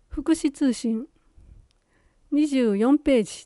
福祉通信24ページ。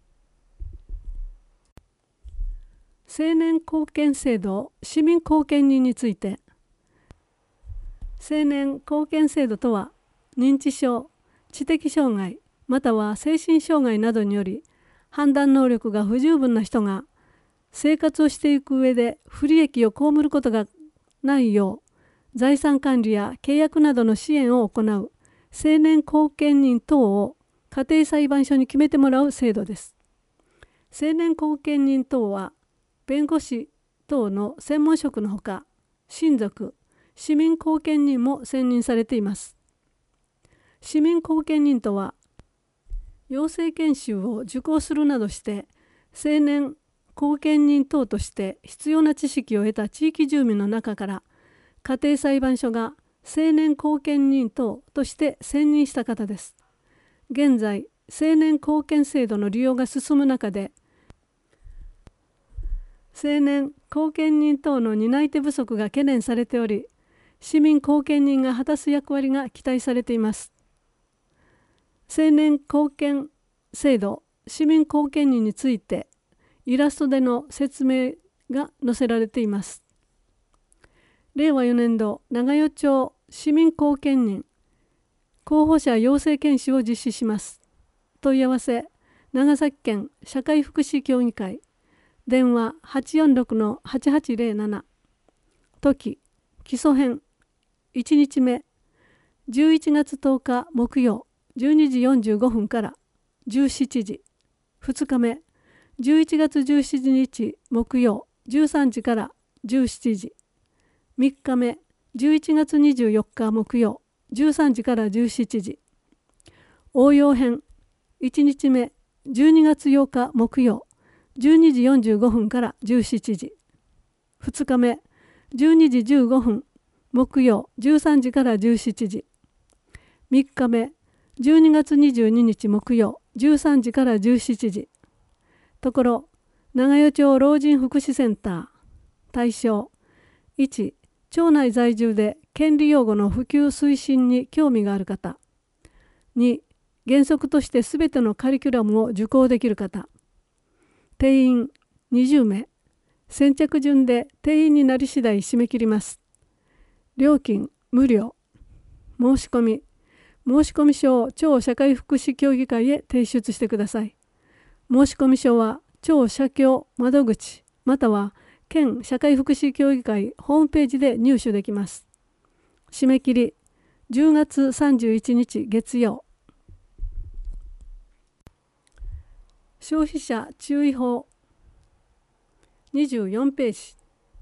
青年貢献制度市民貢献人について。青年貢献制度とは、認知症、知的障害または精神障害などにより判断能力が不十分な人が生活をしていく上で不利益を被ることがないよう、財産管理や契約などの支援を行う青年貢献人等を家庭裁判所に決めてもらう制度です。青年貢献人等は弁護士等の専門職のほか、親族、市民貢献人も選任されています。市民貢献人とは、養成研修を受講するなどして青年貢献人等として必要な知識を得た地域住民の中から家庭裁判所が青年貢献人等として選任した方です。現在、青年貢献制度の利用が進む中で、青年貢献人等の担い手不足が懸念されており、市民貢献人が果たす役割が期待されています。青年貢献制度市民貢献人についてイラストでの説明が載せられています。令和4年度長与町市民貢献人候補者養成研修を実施します。問い合わせ長崎県社会福祉協議会電話 846-8807 時基礎編1日目11月10日木曜12時45分から17時、2日目11月17日木曜13時から17時、3日目11月24日木曜13時から17時、応用編1日目12月8日木曜12時45分から17時、2日目12時15分木曜13時から17時、3日目12月22日木曜13時から17時。ところ、長与町老人福祉センター。対象1、町内在住で権利擁護の普及推進に興味がある方。2、原則としてすべてのカリキュラムを受講できる方。定員20名。先着順で定員になり次第締め切ります。料金無料。申し込み書を町社会福祉協議会へ提出してください。申込書は町社協窓口または県社会福祉協議会ホームページで入手できます。締め切り10月31日月曜。消費者注意報24ページ。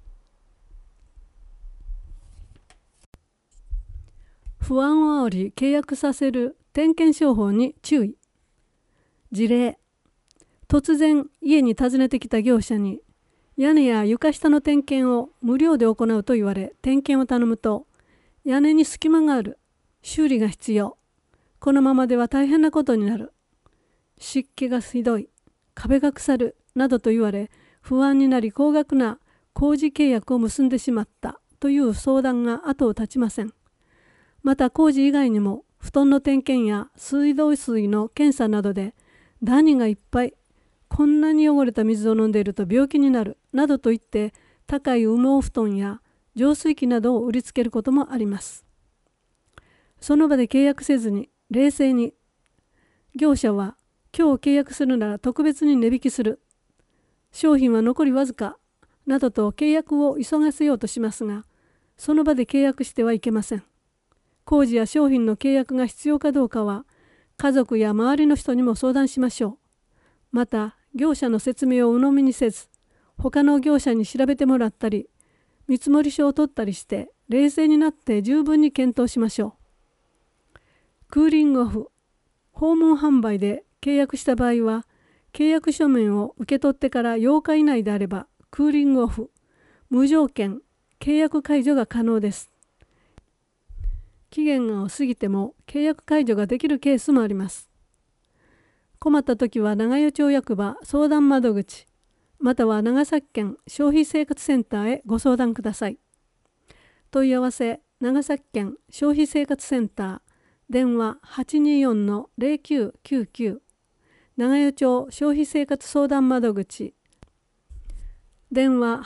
不安を煽り契約させる点検商法に注意。事例、突然家に訪ねてきた業者に屋根や床下の点検を無料で行うと言われ点検を頼むと、屋根に隙間がある、修理が必要、このままでは大変なことになる、湿気がひどい、壁が腐るなどと言われ不安になり高額な工事契約を結んでしまったという相談が後を絶ちません。また工事以外にも布団の点検や水道水の検査などでダニがいっぱい、こんなに汚れた水を飲んでいると病気になるなどと言って高い羽毛布団や浄水器などを売りつけることもあります。その場で契約せずに冷静に、業者は今日契約するなら特別に値引きする、商品は残りわずかなどと契約を急がせようとしますが、その場で契約してはいけません。工事や商品の契約が必要かどうかは家族や周りの人にも相談しましょう。また業者の説明を鵜呑みにせず、他の業者に調べてもらったり見積書を取ったりして冷静になって十分に検討しましょう。クーリングオフ、訪問販売で契約した場合は契約書面を受け取ってから8日以内であればクーリングオフ、無条件契約解除が可能です。期限が過ぎても契約解除ができるケースもあります。困った時は長与町役場相談窓口または長崎県消費生活センターへご相談ください。問い合わせ長崎県消費生活センター電話824-0999、長与町消費生活相談窓口、電話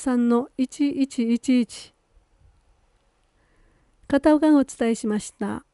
883-1111。片岡がお伝えしました。